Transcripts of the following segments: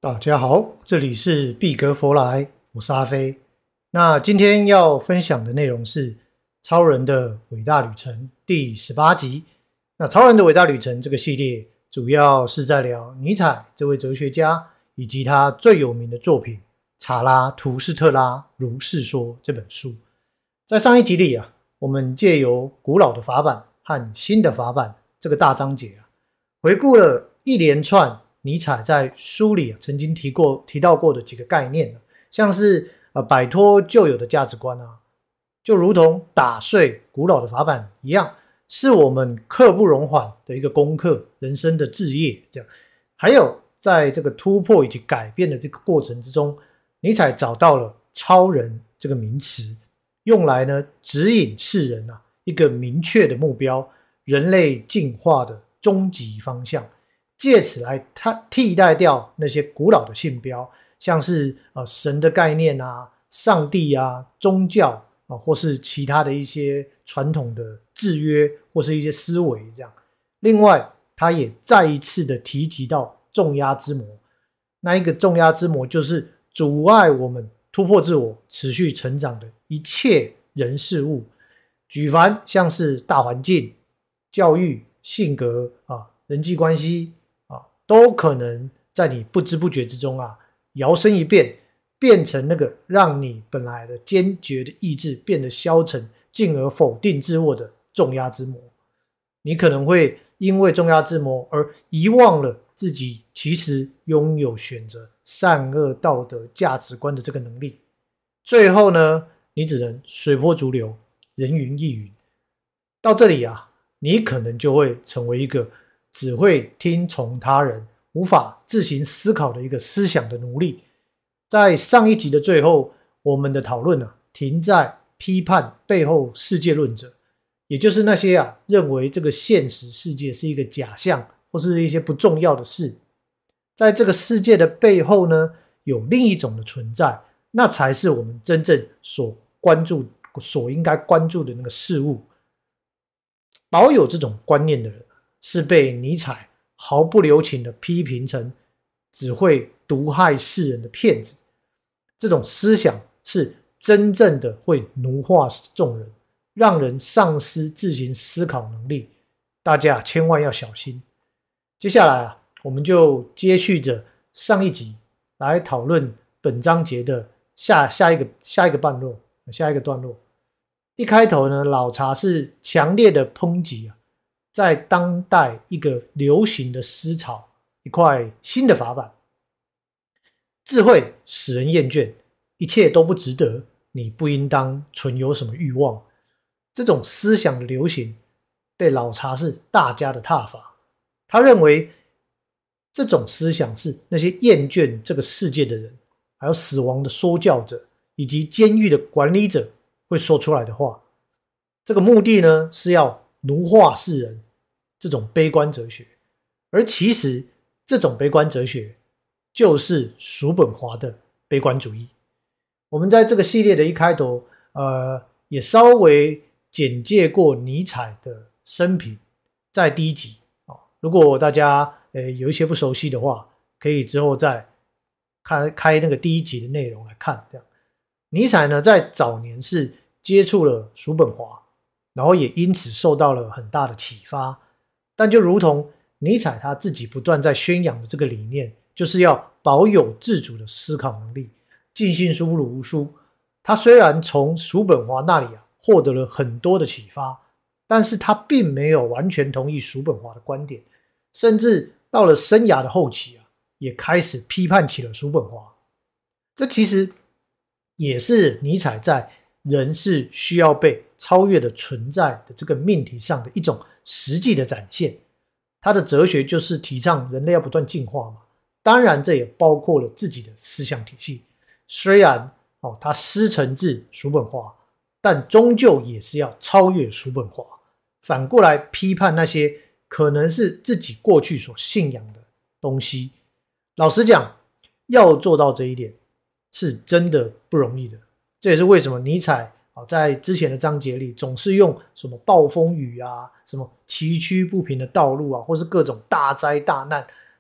大家好，这里是毕格佛来，我是阿飞。那今天要分享的内容是《超人的伟大旅程》第18集。那《超人的伟大旅程》这个系列主要是在聊尼采这位哲学家以及他最有名的作品《查拉图斯特拉如是说》这本书。在上一集里我们借由古老的法版和新的法版这个大章节回顾了一连串尼采在书里曾经提到过的几个概念，像是摆脱旧有的价值观就如同打碎古老的法版一样，是我们刻不容缓的一个功课，人生的志业这样。还有在这个突破以及改变的这个过程之中，尼采找到了超人这个名词，用来指引世人一个明确的目标，人类进化的终极方向，借此来替代掉那些古老的信标，像是神的概念上帝宗教或是其他的一些传统的制约或是一些思维这样。另外他也再一次的提及到重压之魔，那一个重压之魔就是阻碍我们突破自我持续成长的一切人事物，举凡像是大环境、教育、性格人际关系都可能在你不知不觉之中摇身一变，变成那个让你本来的坚决的意志变得消沉，进而否定自我的重压之魔。你可能会因为重压之魔而遗忘了自己其实拥有选择善恶道德价值观的这个能力，最后你只能随波逐流，人云亦云。到这里你可能就会成为一个只会听从他人，无法自行思考的一个思想的奴隶。在上一集的最后，我们的讨论停在批判背后世界论者，也就是那些认为这个现实世界是一个假象或是一些不重要的事。在这个世界的背后有另一种的存在，那才是我们真正所应该关注的那个事物。保有这种观念的人是被尼采毫不留情的批评成只会毒害世人的骗子。这种思想是真正的会奴化众人，让人丧失自行思考能力，大家千万要小心。接下来我们就接续着上一集来讨论本章节的下一个段落。一开头老查是强烈的抨击在当代一个流行的思潮，一块新的法版。智慧使人厌倦，一切都不值得，你不应当存有什么欲望。这种思想的流行被老查是大加的挞伐，他认为这种思想是那些厌倦这个世界的人，还有死亡的说教者以及监狱的管理者会说出来的话。这个目的是要奴化世人，这种悲观哲学。而其实这种悲观哲学就是叔本华的悲观主义。我们在这个系列的一开头也稍微简介过尼采的生平，在第一集如果大家有一些不熟悉的话，可以之后再开那个第一集的内容来看。这样，尼采在早年是接触了叔本华，然后也因此受到了很大的启发。但就如同尼采他自己不断在宣扬的这个理念，就是要保有自主的思考能力，尽信书不如无书。他虽然从叔本华那里获得了很多的启发，但是他并没有完全同意叔本华的观点，甚至到了生涯的后期也开始批判起了叔本华。这其实也是尼采在人是需要被超越的存在的这个命题上的一种实际的展现。他的哲学就是提倡人类要不断进化嘛，当然这也包括了自己的思想体系。虽然他师承自叔本华，但终究也是要超越叔本华，反过来批判那些可能是自己过去所信仰的东西。老实讲，要做到这一点是真的不容易的。这也是为什么尼采在之前的章节里总是用什么暴风雨什么崎岖不平的道路或是各种大灾大难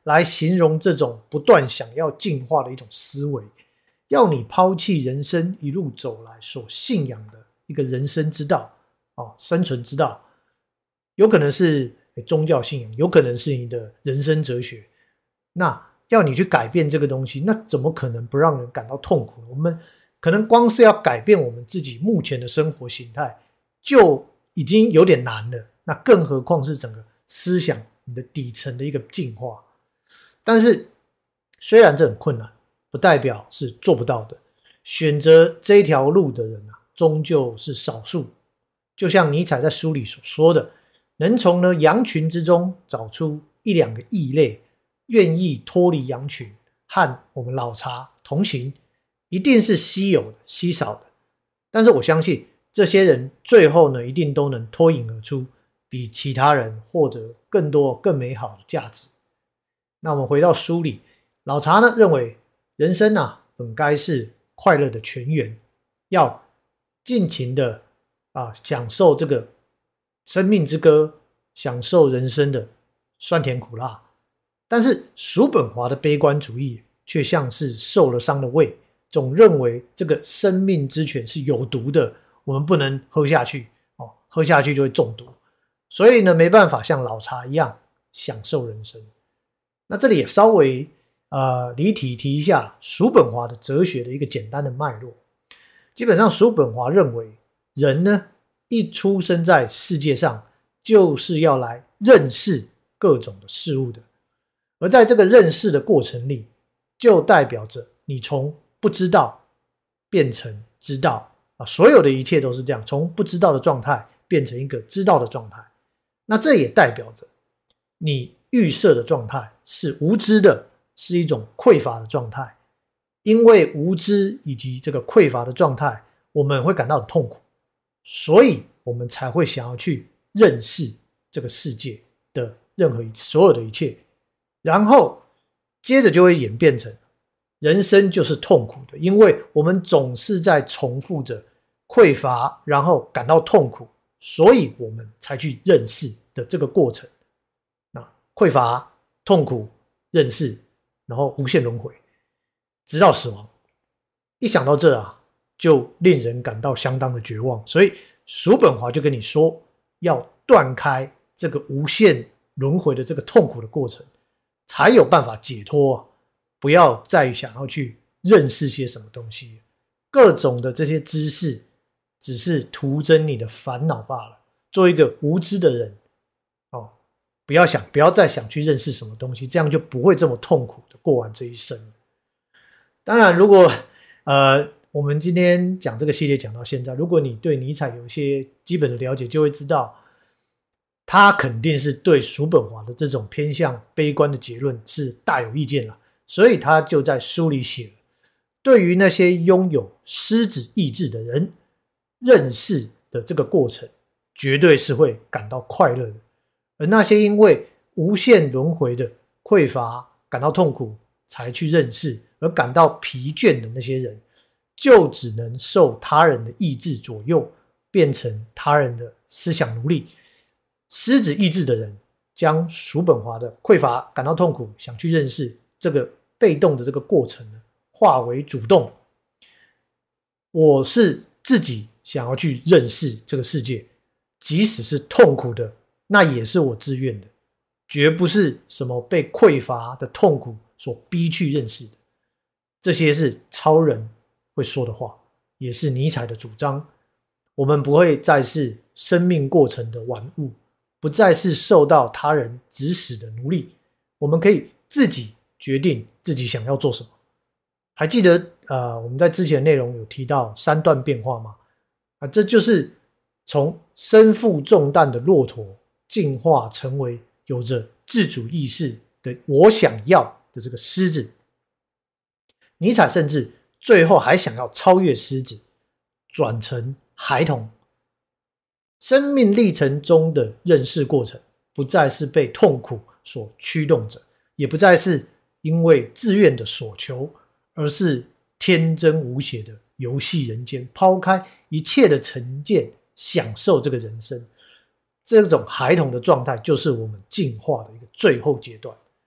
来形容这种不断想要进化的一种思维，要你抛弃人生一路走来所信仰的一个人生之道，生存之道，有可能是宗教信仰，有可能是你的人生哲学，那要你去改变这个东西，那怎么可能不让人感到痛苦呢？我们可能光是要改变我们自己目前的生活形态就已经有点难了，那更何况是整个思想你的底层的一个进化。但是虽然这很困难，不代表是做不到的，选择这条路的人终究是少数。就像尼采在书里所说的，能从羊群之中找出一两个异类，愿意脱离羊群和我们老茶同行，一定是稀有的、稀少的。但是我相信这些人最后一定都能脱颖而出，比其他人获得更多更美好的价值。那我们回到书里，老茶认为人生本该是快乐的泉源，要尽情的享受这个生命之歌，享受人生的酸甜苦辣。但是叔本华的悲观主义却像是受了伤的胃，总认为这个生命之泉是有毒的，我们不能喝下去，喝下去就会中毒，所以没办法像老茶一样享受人生。那这里也稍微离题提一下叔本华的哲学的一个简单的脉络。基本上叔本华认为人一出生在世界上就是要来认识各种的事物的，而在这个认识的过程里，就代表着你从不知道变成知道所有的一切都是这样，从不知道的状态变成一个知道的状态。那这也代表着你预设的状态是无知的，是一种匮乏的状态。因为无知以及这个匮乏的状态，我们会感到很痛苦，所以我们才会想要去认识这个世界的所有的一切，然后接着就会演变成人生就是痛苦的，因为我们总是在重复着匮乏，然后感到痛苦，所以我们才去认识的这个过程。那匮乏、痛苦、认识，然后无限轮回，直到死亡。一想到这就令人感到相当的绝望。所以叔本华就跟你说，要断开这个无限轮回的这个痛苦的过程，才有办法解脱，不要再想要去认识些什么东西。各种的这些知识只是徒增你的烦恼罢了。做一个无知的人不要再想去认识什么东西，这样就不会这么痛苦的过完这一生。当然如果我们今天讲这个系列讲到现在，如果你对尼采有一些基本的了解，就会知道他肯定是对叔本华的这种偏向悲观的结论是大有意见了，所以他就在书里写了，对于那些拥有狮子意志的人，认识的这个过程绝对是会感到快乐的，而那些因为无限轮回的匮乏感到痛苦才去认识而感到疲倦的那些人，就只能受他人的意志左右，变成他人的思想奴隶。狮子意志的人将叔本华的匮乏感到痛苦想去认识这个被动的这个过程化为主动，我是自己想要去认识这个世界，即使是痛苦的，那也是我自愿的，绝不是什么被匮乏的痛苦所逼去认识的。这些是超人会说的话，也是尼采的主张。我们不会再是生命过程的玩物，不再是受到他人指使的奴隶，我们可以自己决定自己想要做什么。还记得我们在之前内容有提到三段变化吗？这就是从身负重担的骆驼进化成为有着自主意识的我想要的这个狮子。尼采甚至最后还想要超越狮子，转成孩童。生命历程中的认识过程不再是被痛苦所驱动着，也不再是因为自愿的所求，而是天真无邪的游戏人间，抛开一切的成见，享受这个人生。这种孩童的状态就是我们进化的一个最后阶段。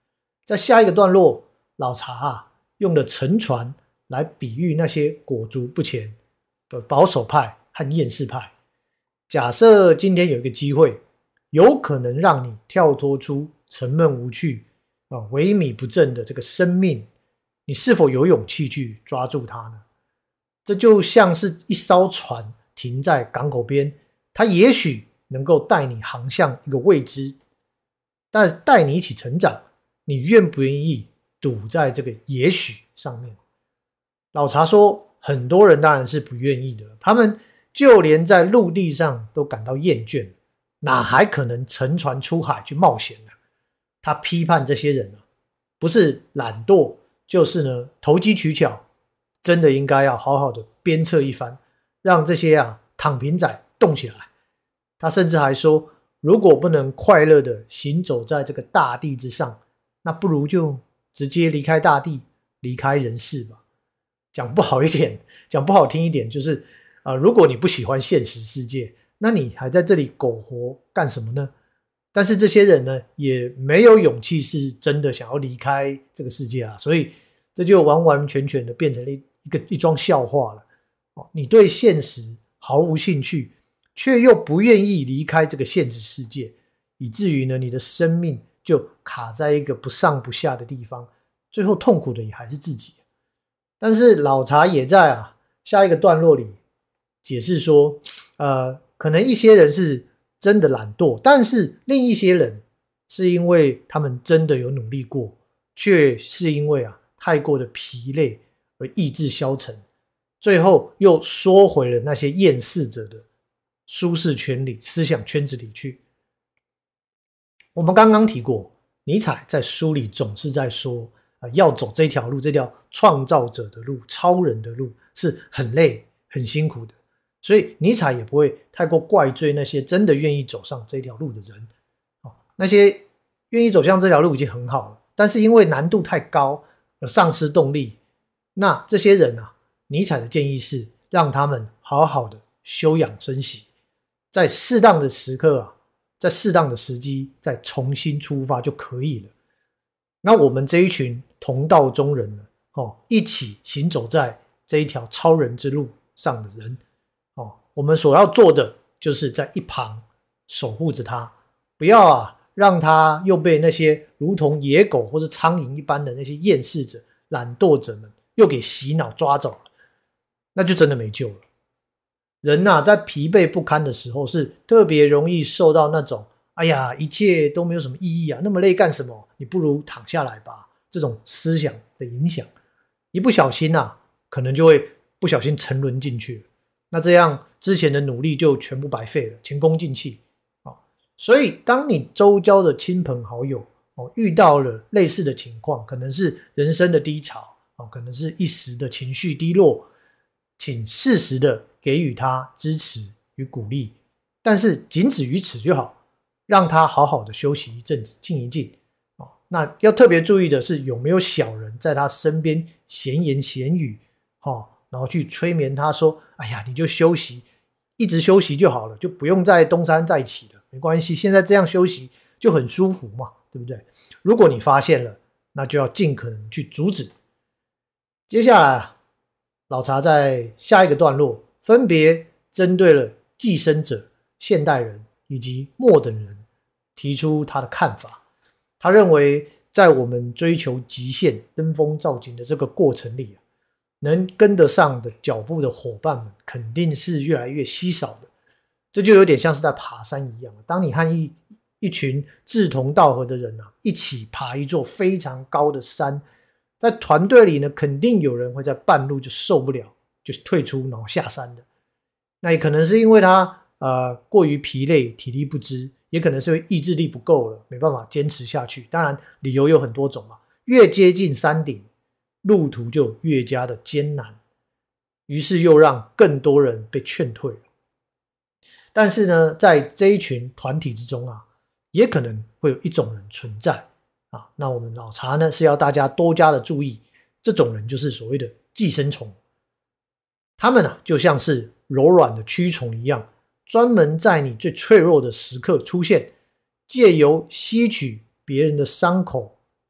在下一个段落，老查用了沉船来比喻那些裹足不前的保守派和厌世派。假设今天有一个机会，有可能让你跳脱出沉闷无趣、萎靡不振的这个生命，你是否有勇气去抓住它呢？这就像是一艘船停在港口边，它也许能够带你航向一个未知，但带你一起成长，你愿不愿意赌在这个也许上面？老查说，很多人当然是不愿意的，他们就连在陆地上都感到厌倦，哪还可能乘船出海去冒险呢？他批判这些人不是懒惰，就是呢投机取巧，真的应该要好好的鞭策一番，让这些躺平仔动起来。他甚至还说，如果不能快乐的行走在这个大地之上，那不如就直接离开大地，离开人世吧。讲不好听一点，就是如果你不喜欢现实世界，那你还在这里苟活干什么呢？但是这些人呢，也没有勇气是真的想要离开这个世界所以这就完完全全的变成了一桩笑话了。你对现实毫无兴趣，却又不愿意离开这个现实世界，以至于呢，你的生命就卡在一个不上不下的地方，最后痛苦的也还是自己。但是老查也在下一个段落里解释说，可能一些人是真的懒惰，但是另一些人是因为他们真的有努力过，却是因为太过的疲累而意志消沉，最后又缩回了那些厌世者的舒适圈里、思想圈子里去。我们刚刚提过，尼采在书里总是在说，要走这条路，这条创造者的路、超人的路是很累、很辛苦的。所以尼采也不会太过怪罪那些真的愿意走上这条路的人。那些愿意走向这条路已经很好了，但是因为难度太高而丧失动力，那这些人尼采的建议是让他们好好的休养生息，在适当的时刻在适当的时机再重新出发就可以了。那我们这一群同道中人一起行走在这一条超人之路上的人，我们所要做的就是在一旁守护着他，不要让他又被那些如同野狗或是苍蝇一般的那些厌世者、懒惰者们又给洗脑抓走了，那就真的没救了。人在疲惫不堪的时候是特别容易受到那种一切都没有什么意义那么累干什么，你不如躺下来吧，这种思想的影响，一不小心可能就会不小心沉沦进去了，那这样之前的努力就全部白费了，前功尽弃。所以当你周遭的亲朋好友遇到了类似的情况，可能是人生的低潮可能是一时的情绪低落，请适时的给予他支持与鼓励，但是仅止于此就好，让他好好的休息一阵子，静一静。那要特别注意的是，有没有小人在他身边闲言闲语然后去催眠他说，你就休息，一直休息就好了，就不用再东山再起了，没关系，现在这样休息就很舒服嘛，对不对？如果你发现了，那就要尽可能去阻止。接下来老查在下一个段落分别针对了寄生者、现代人以及末等人提出他的看法。他认为在我们追求极限、登峰造极的这个过程里能跟得上的脚步的伙伴们肯定是越来越稀少的。这就有点像是在爬山一样，当你和一群志同道合的人一起爬一座非常高的山，在团队里呢，肯定有人会在半路就受不了，就退出然后下山的。那也可能是因为他过于疲累，体力不支，也可能是因为意志力不够了，没办法坚持下去。当然理由有很多种嘛，越接近山顶，路途就越加的艰难，于是又让更多人被劝退了。但是呢，在这一群团体之中也可能会有一种人存在那我们老查呢是要大家多加的注意，这种人就是所谓的寄生虫。他们就像是柔软的蛆虫一样，专门在你最脆弱的时刻出现，借由吸取别人的伤口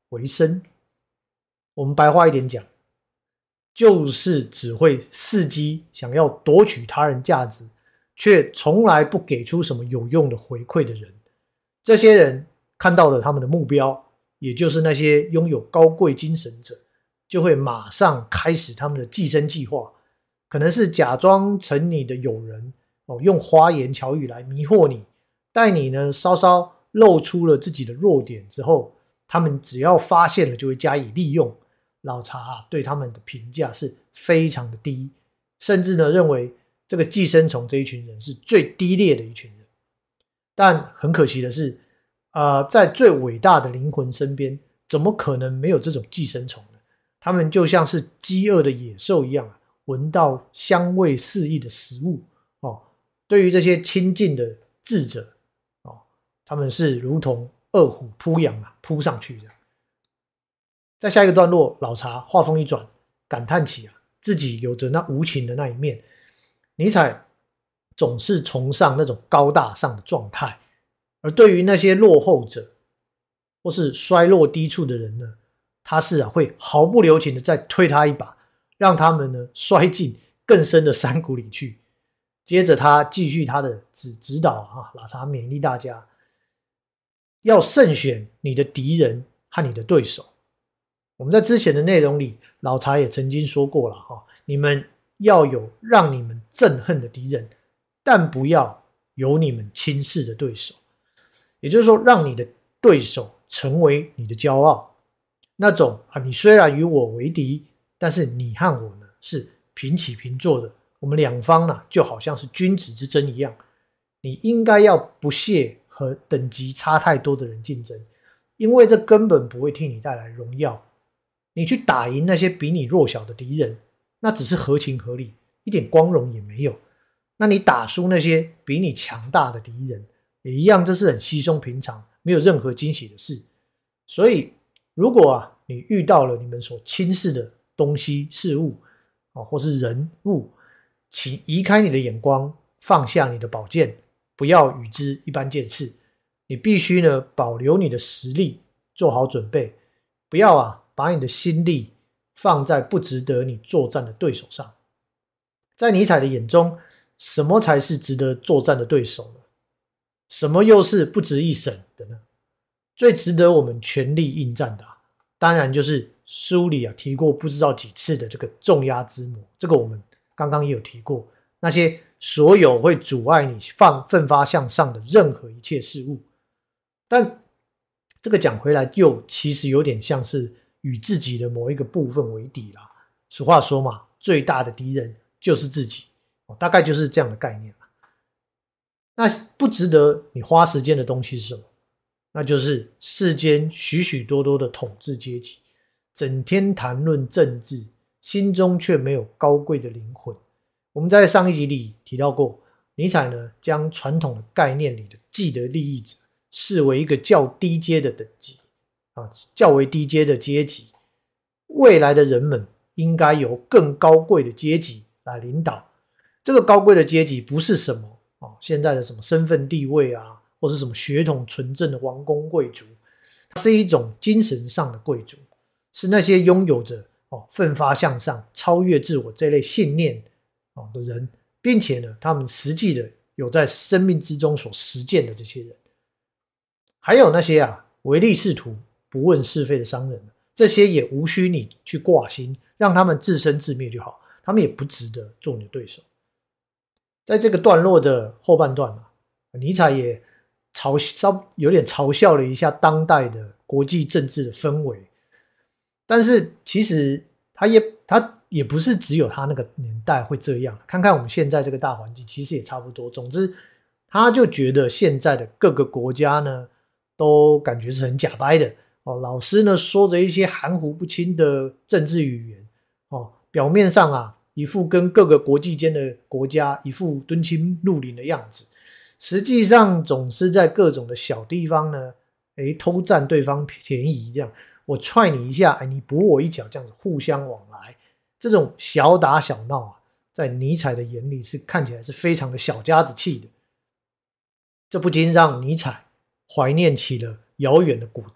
为生。我们白话一点讲，就是只会伺机想要夺取他人价值，却从来不给出什么有用的回馈的人。这些人看到了他们的目标，也就是那些拥有高贵精神者，就会马上开始他们的寄生计划，可能是假装成你的友人，用花言巧语来迷惑你，待你呢稍稍露出了自己的弱点之后，他们只要发现了就会加以利用。老查对他们的评价是非常的低，甚至呢认为这个寄生虫这一群人是最低劣的一群人。但很可惜的是，在最伟大的灵魂身边，怎么可能没有这种寄生虫呢？他们就像是饥饿的野兽一样，闻到香味四溢的食物，对于这些亲近的智者，他们是如同饿虎扑羊，扑上去这样。在下一个段落，老查话锋一转，感叹起自己有着那无情的那一面。尼采总是崇尚那种高大上的状态，而对于那些落后者或是衰落低处的人呢，他是会毫不留情的再推他一把，让他们呢摔进更深的山谷里去。接着他继续他的指导老查勉励大家要慎选你的敌人和你的对手。我们在之前的内容里，老查也曾经说过了，你们要有让你们憎恨的敌人，但不要有你们轻视的对手。也就是说，让你的对手成为你的骄傲，那种你虽然与我为敌，但是你和我呢是平起平坐的，我们两方呢就好像是君子之争一样。你应该要不屑和等级差太多的人竞争，因为这根本不会替你带来荣耀。你去打赢那些比你弱小的敌人，那只是合情合理，一点光荣也没有。那你打输那些比你强大的敌人，也一样，这是很稀松平常，没有任何惊喜的事。所以如果你遇到了你们所轻视的东西事物，或是人物，请移开你的眼光，放下你的宝剑，不要与之一般见识。你必须呢保留你的实力，做好准备，不要把你的心力放在不值得你作战的对手上。在尼采的眼中，什么才是值得作战的对手呢？什么又是不值一审的呢？最值得我们全力应战的当然就是书里提过不知道几次的这个重压之魔。这个我们刚刚也有提过，那些所有会阻碍你奋发向上的任何一切事物。但这个讲回来，又其实有点像是与自己的某一个部分为敌啦。俗话说嘛，最大的敌人就是自己，大概就是这样的概念啦。那不值得你花时间的东西是什么？那就是世间许许多多的统治阶级，整天谈论政治，心中却没有高贵的灵魂。我们在上一集里提到过，尼采呢将传统的概念里的既得利益者视为一个较低阶的等级，较为低阶的阶级。未来的人们应该由更高贵的阶级来领导。这个高贵的阶级不是什么现在的什么身份地位或是什么血统纯正的王公贵族，它是一种精神上的贵族，是那些拥有着奋发向上、超越自我这类信念的人，并且呢，他们实际的有在生命之中所实践的这些人。还有那些唯利是图、不问是非的商人，这些也无需你去挂心，让他们自生自灭就好，他们也不值得做你的对手。在这个段落的后半段尼采也有点嘲笑了一下当代的国际政治的氛围，但是其实他也不是只有他那个年代会这样，看看我们现在这个大环境其实也差不多。总之他就觉得现在的各个国家呢都感觉是很假掰的老师呢说着一些含糊不清的政治语言表面上一副跟各个国际间的国家一副敦亲睦邻的样子，实际上总是在各种的小地方呢偷占对方便宜，这样我踹你一下你补我一脚，这样子互相往来。这种小打小闹在尼采的眼里是看起来是非常的小家子气的。这不禁让尼采怀念起了遥远的古代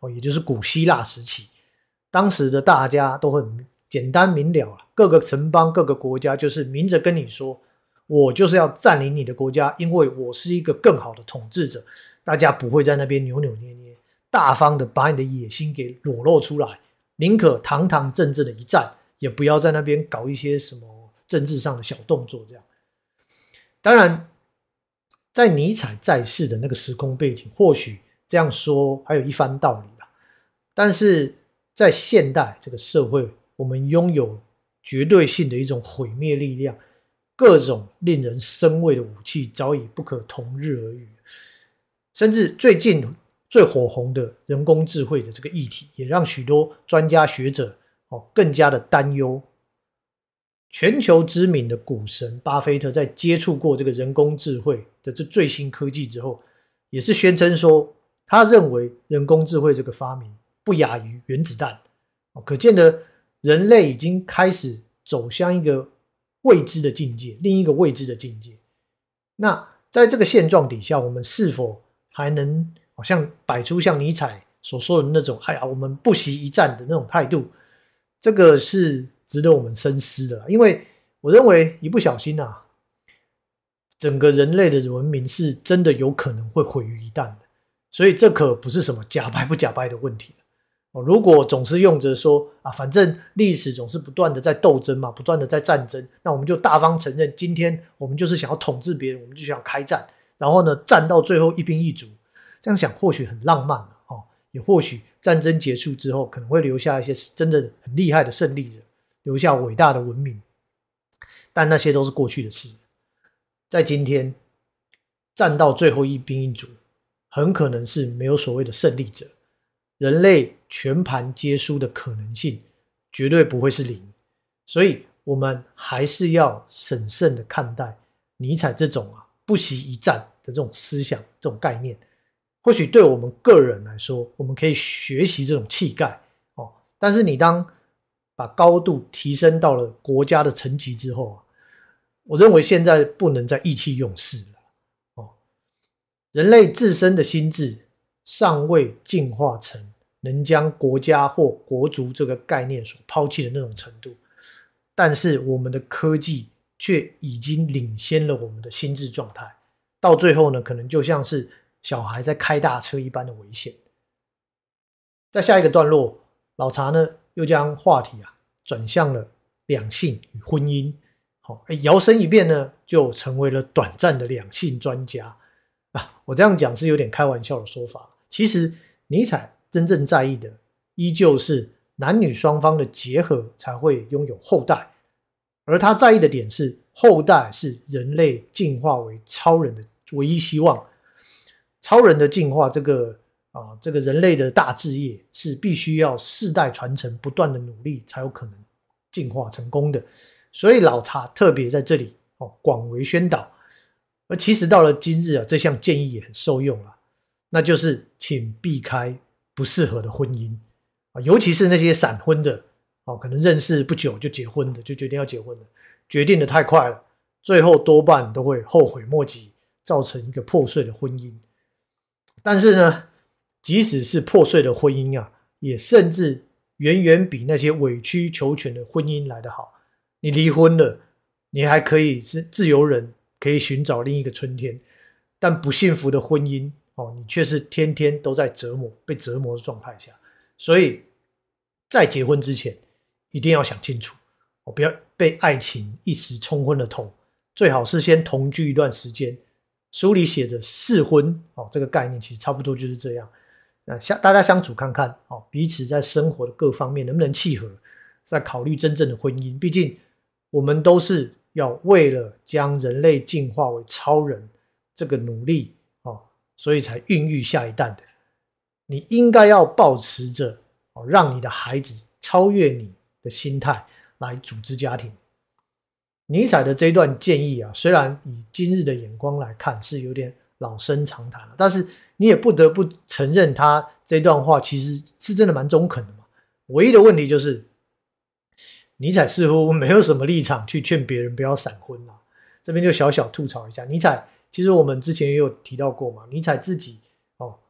也就是古希腊时期。当时的大家都很简单明了，各个城邦各个国家就是明着跟你说，我就是要占领你的国家，因为我是一个更好的统治者。大家不会在那边扭扭捏捏，大方的把你的野心给裸露出来，宁可堂堂正正的一战，也不要在那边搞一些什么政治上的小动作这样。当然在尼采在世的那个时空背景，或许这样说还有一番道理啦，但是在现代这个社会，我们拥有绝对性的一种毁灭力量，各种令人生畏的武器早已不可同日而语。甚至最近最火红的人工智慧的这个议题，也让许多专家学者更加的担忧。全球知名的股神巴菲特在接触过这个人工智慧的这最新科技之后，也是宣称说，他认为人工智慧这个发明不亚于原子弹。可见的人类已经开始走向一个未知的境界，另一个未知的境界。那在这个现状底下，我们是否还能好像摆出像尼采所说的那种我们不惜一战的那种态度，这个是值得我们深思的。因为我认为一不小心整个人类的文明是真的有可能会毁于一旦的，所以这可不是什么假掰不假掰的问题。如果总是用着说反正历史总是不断的在斗争嘛，不断的在战争，那我们就大方承认今天我们就是想要统治别人，我们就想开战，然后呢战到最后一兵一卒，这样想或许很浪漫也或许战争结束之后可能会留下一些真的很厉害的胜利者，留下伟大的文明，但那些都是过去的事。在今天战到最后一兵一卒，很可能是没有所谓的胜利者，人类全盘皆输的可能性绝对不会是零。所以我们还是要审慎的看待尼采这种不惜一战的这种思想，这种概念。或许对我们个人来说，我们可以学习这种气概但是你当把高度提升到了国家的层级之后我认为现在不能再意气用事了人类自身的心智尚未进化成能将国家或国族这个概念所抛弃的那种程度，但是我们的科技却已经领先了我们的心智状态，到最后呢，可能就像是小孩在开大车一般的危险。在下一个段落，老查呢又将话题转向了两性与婚姻，摇身一变呢就成为了短暂的两性专家我这样讲是有点开玩笑的说法，其实尼采真正在意的依旧是男女双方的结合才会拥有后代，而他在意的点是后代是人类进化为超人的唯一希望。超人的进化这个人类的大志业是必须要世代传承，不断的努力才有可能进化成功的。所以老查特别在这里广为宣导。而其实到了今日这项建议也很受用那就是请避开不适合的婚姻尤其是那些闪婚的可能认识不久就结婚的，就决定要结婚的，决定的太快了，最后多半都会后悔莫及，造成一个破碎的婚姻。但是呢，即使是破碎的婚姻也甚至远远比那些委曲求全的婚姻来得好。你离婚了，你还可以是自由人，可以寻找另一个春天，但不幸福的婚姻你却是天天都在被折磨的状态下。所以在结婚之前一定要想清楚不要被爱情一时冲昏了头，最好是先同居一段时间。书里写着试婚这个概念其实差不多就是这样。那大家相处看看彼此在生活的各方面能不能契合，再考虑真正的婚姻。毕竟我们都是要为了将人类进化为超人这个努力所以才孕育下一代的。你应该要抱持着让你的孩子超越你的心态来组织家庭。尼采的这一段建议虽然以今日的眼光来看是有点老生常谈但是你也不得不承认他这段话其实是真的蛮中肯的嘛。唯一的问题就是尼采似乎没有什么立场去劝别人不要闪婚这边就小小吐槽一下。尼采其实我们之前也有提到过嘛，尼采自己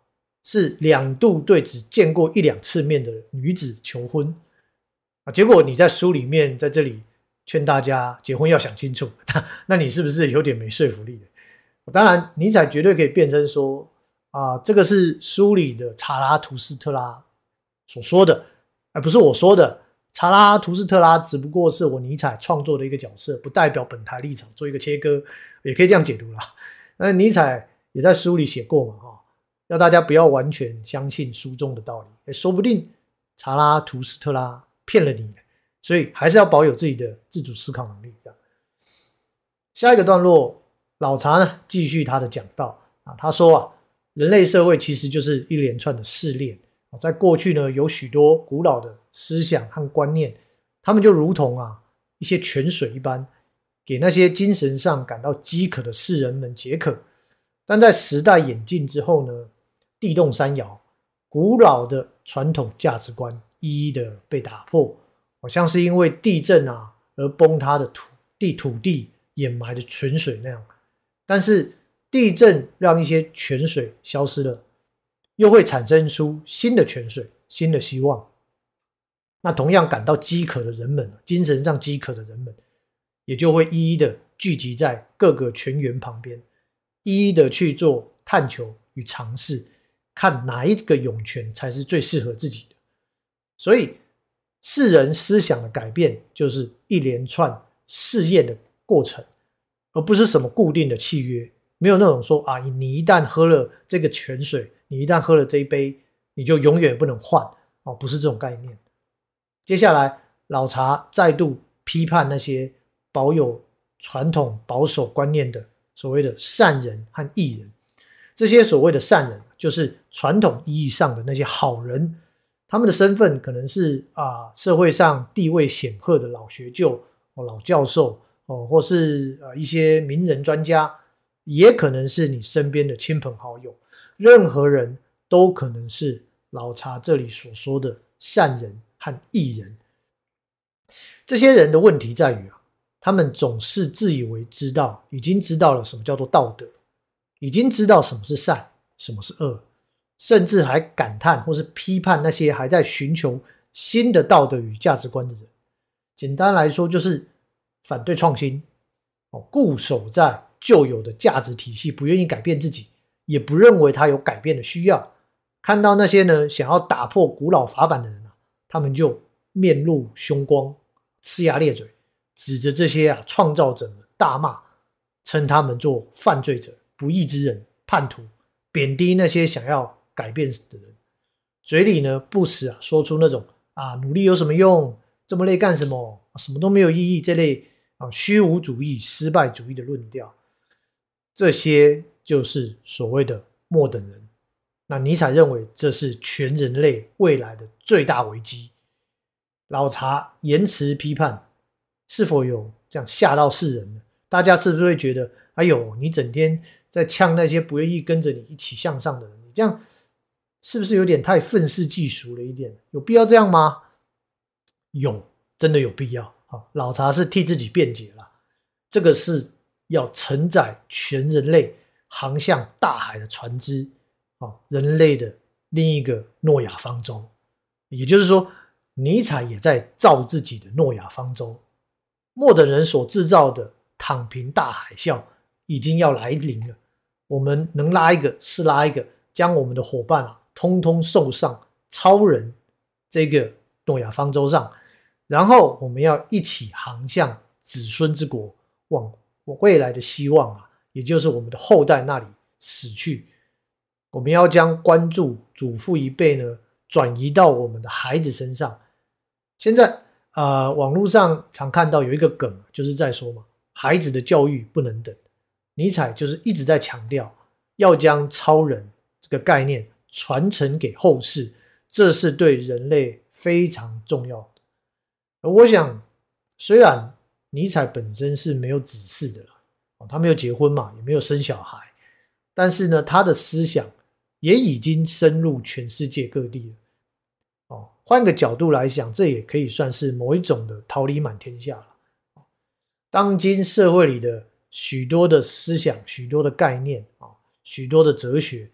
是2度对只见过1、2次面的女子求婚结果你在书里面在这里劝大家结婚要想清楚，那你是不是有点没说服力的？当然，尼采绝对可以辩称说这个是书里的查拉图斯特拉所说的，而不是我说的。查拉图斯特拉只不过是我尼采创作的一个角色，不代表本台立场，做一个切割，也可以这样解读啦。那尼采也在书里写过嘛，要大家不要完全相信书中的道理，说不定查拉图斯特拉骗了你，所以还是要保有自己的自主思考能力。下一个段落，老查呢继续他的讲道他说人类社会其实就是一连串的试炼。在过去呢，有许多古老的思想和观念，他们就如同一些泉水一般，给那些精神上感到饥渴的世人们解渴。但在时代演进之后呢，地动山摇，古老的传统价值观一一的被打破，好像是因为地震而崩塌的土地掩埋的泉水那样。但是地震让一些泉水消失了，又会产生出新的泉水，新的希望。那同样感到饥渴的人们，精神上饥渴的人们，也就会一一的聚集在各个泉源旁边，一一的去做探求与尝试，看哪一个涌泉才是最适合自己的。所以世人思想的改变就是一连串试验的过程，而不是什么固定的契约。没有那种说你一旦喝了这个泉水，你一旦喝了这一杯，你就永远不能换不是这种概念。接下来老查再度批判那些保有传统保守观念的所谓的善人和义人。这些所谓的善人就是传统意义上的那些好人，他们的身份可能是社会上地位显赫的老学究、老教授或是一些名人专家，也可能是你身边的亲朋好友。任何人都可能是老查这里所说的善人和义人。这些人的问题在于他们总是自以为已经知道了什么叫做道德，已经知道什么是善，什么是恶，甚至还感叹或是批判那些还在寻求新的道德与价值观的人。简单来说就是反对创新，固守在旧有的价值体系，不愿意改变自己，也不认为他有改变的需要。看到那些呢想要打破古老法版的人他们就面露凶光，呲牙咧嘴，指着这些创造者们大骂，称他们做犯罪者、不义之人、叛徒，贬低那些想要改变的人。嘴里呢不时说出那种努力有什么用，这么累干什么，什么都没有意义，这类虚无主义、失败主义的论调。这些就是所谓的末等人。那尼采认为这是全人类未来的最大危机。老查言辞批判，是否有这样吓到世人呢？大家是不是会觉得哎呦，你整天在呛那些不愿意跟着你一起向上的人，你这样是不是有点太愤世嫉俗了一点？有必要这样吗？有，真的有必要。老查是替自己辩解了，这个是要承载全人类航向大海的船只，人类的另一个诺亚方舟。也就是说，尼采也在造自己的诺亚方舟。末等人所制造的躺平大海啸已经要来临了，我们能拉一个是拉一个，将我们的伙伴通通送上超人这个诺亚方舟上，然后我们要一起航向子孙之国，往未来的希望也就是我们的后代那里死去。我们要将关注祖父一辈呢转移到我们的孩子身上。现在网络上常看到有一个梗，就是在说孩子的教育不能等。尼采就是一直在强调要将超人这个概念传承给后世，这是对人类非常重要的。而我想，虽然尼采本身是没有子嗣的他没有结婚也没有生小孩，但是呢，他的思想也已经深入全世界各地了。换个角度来想，这也可以算是某一种的桃李满天下了。当今社会里的许多的思想、许多的概念许多的哲学，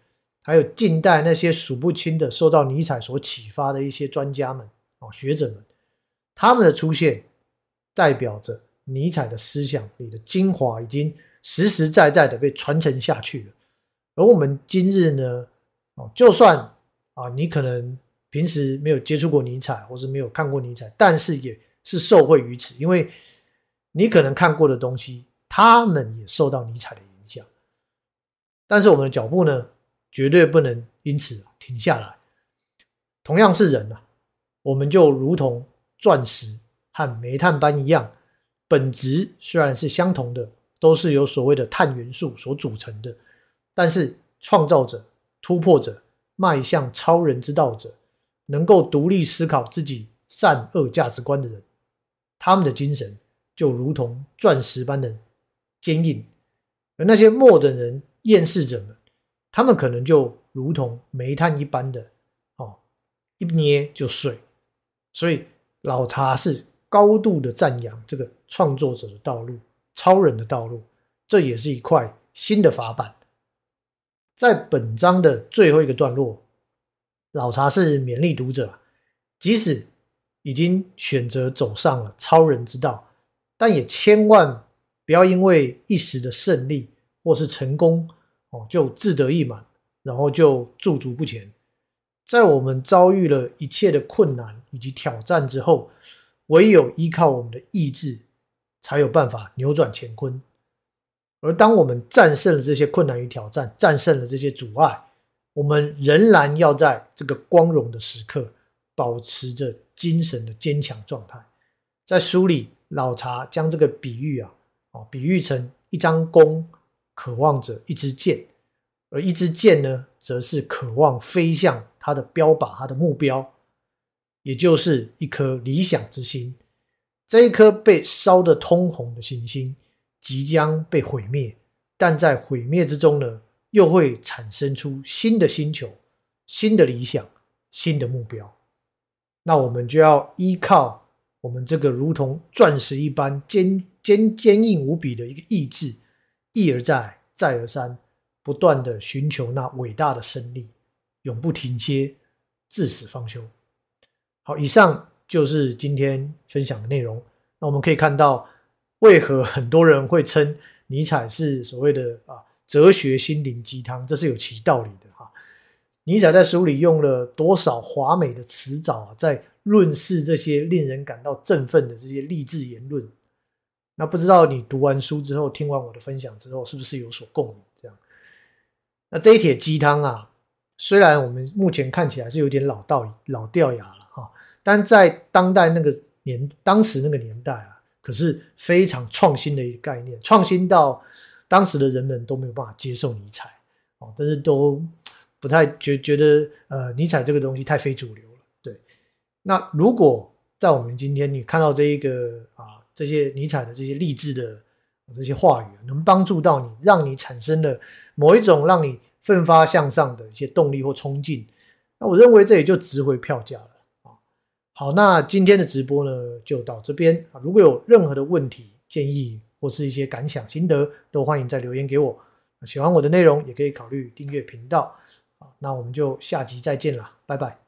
还有近代那些数不清的受到尼采所启发的一些专家们、学者们，他们的出现代表着尼采的思想里的精华已经实实在在的被传承下去了。而我们今日呢，就算你可能平时没有接触过尼采，或是没有看过尼采，但是也是受惠于此，因为你可能看过的东西，他们也受到尼采的影响。但是我们的脚步呢，绝对不能因此停下来。同样是人我们就如同钻石和煤炭般一样，本质虽然是相同的，都是由所谓的碳元素所组成的，但是创造者、突破者、迈向超人之道者，能够独立思考自己善恶价值观的人，他们的精神就如同钻石般的坚硬，而那些末等人、厌世者们，他们可能就如同煤炭一般的一捏就碎。所以老查是高度的赞扬这个创作者的道路、超人的道路，这也是一块新的法板。在本章的最后一个段落，老查是勉励读者，即使已经选择走上了超人之道，但也千万不要因为一时的胜利或是成功就自得意满，然后就驻足不前。在我们遭遇了一切的困难以及挑战之后，唯有依靠我们的意志才有办法扭转乾坤。而当我们战胜了这些困难与挑战，战胜了这些阻碍，我们仍然要在这个光荣的时刻保持着精神的坚强状态。在书里，老查将这个比喻比喻成一张弓渴望着一支箭，而一支箭呢，则是渴望飞向它的标靶，它的目标，也就是一颗理想之心。这一颗被烧得通红的行星即将被毁灭，但在毁灭之中呢，又会产生出新的星球、新的理想、新的目标。那我们就要依靠我们这个如同钻石一般坚硬无比的一个意志，一而再再而三不断的寻求那伟大的胜利，永不停歇，至死方休。好，以上就是今天分享的内容。那我们可以看到，为何很多人会称尼采是所谓的哲学心灵鸡汤，这是有其道理的尼采在书里用了多少华美的词藻在论述这些令人感到振奋的这些励志言论。那不知道你读完书之后，听完我的分享之后，是不是有所共鸣？这样，那这一帖鸡汤虽然我们目前看起来是有点老掉牙了但在当时那个年代可是非常创新的一个概念，创新到当时的人们都没有办法接受尼采但是都不太觉得尼采这个东西太非主流了。对，那如果在我们今天你看到这一个这些尼采的这些励志的这些话语能帮助到你，让你产生了某一种让你奋发向上的一些动力或冲劲，那我认为这也就值回票价了好，那今天的直播呢就到这边如果有任何的问题、建议或是一些感想心得，都欢迎再留言给我。喜欢我的内容也可以考虑订阅频道那我们就下集再见啦，拜拜。